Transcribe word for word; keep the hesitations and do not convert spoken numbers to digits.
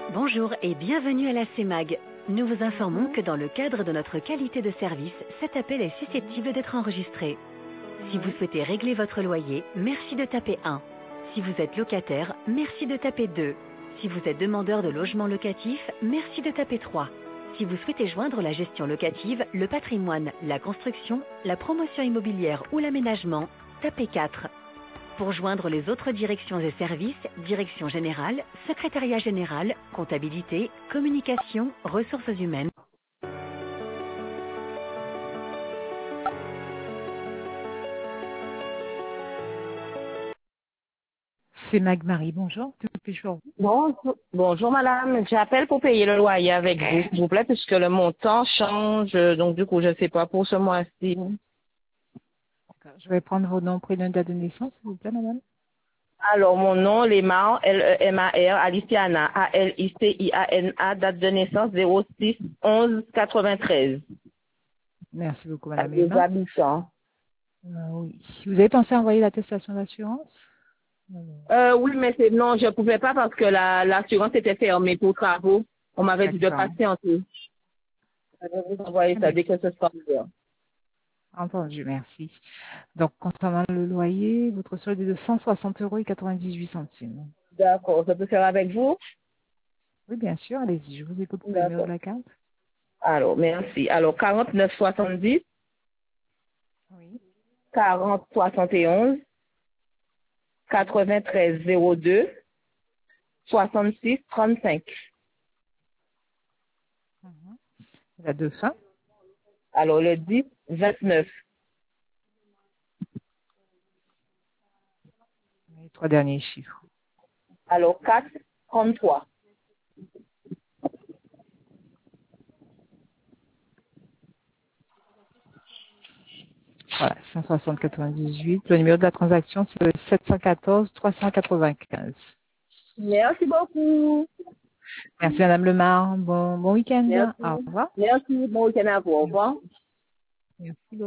Bonjour et bienvenue à la CEMAG. Nous vous informons que dans le cadre de notre qualité de service, cet appel est susceptible d'être enregistré. Si vous souhaitez régler votre loyer, merci de taper un. Si vous êtes locataire, merci de taper deux. Si vous êtes demandeur de logement locatif, merci de taper trois. Si vous souhaitez joindre la gestion locative, le patrimoine, la construction, la promotion immobilière ou l'aménagement, tapez quatre. Pour joindre les autres directions et services, direction générale, secrétariat général, comptabilité, communication, ressources humaines. C'est Marie, bonjour. Que puis-je faire? Bonjour, bonjour madame, j'appelle pour payer le loyer avec vous, s'il vous plaît, puisque le montant change, donc du coup je ne sais pas pour ce mois-ci. Je vais prendre vos noms, prénoms, date de naissance, s'il vous plaît, madame. Alors mon nom, Lemar, L E M A R, Aliciana, A L I C I A N A, date de naissance zéro six onze quatre-vingt-treize. Merci beaucoup, madame Avec les Emma. habitants. Euh, oui. Vous avez pensé à envoyer l'attestation d'assurance? Euh, oui, mais c'est, non, je ne pouvais pas parce que la, l'assurance était fermée pour travaux. On m'avait dit de D'accord. patienter. Je vais vous envoyer ça dès que ce sera ouvert. Entendu, merci. Donc, concernant le loyer, votre solde est de cent soixante euros et quatre-vingt-dix-huit centimes. D'accord, je peux faire avec vous? Oui, bien sûr, allez-y, je vous écoute pour le numéro de D'accord. la carte. Alors, merci. Alors, quarante-neuf soixante-dix, Oui. quarante soixante et onze, quatre-vingt-treize zéro deux, soixante-six trente-cinq. La deux fins. Alors, le dix vingt-neuf. Les trois derniers chiffres. Alors, quatre trente-trois. Voilà, cent soixante quatre-vingt-dix-huit. Le numéro de la transaction, c'est le sept cent quatorze trois cent quatre-vingt-quinze. Merci beaucoup. Merci, Madame Lemar. Bon, bon week-end. Merci. Au revoir. Merci. Bon week-end à vous. Au revoir. Merci beaucoup.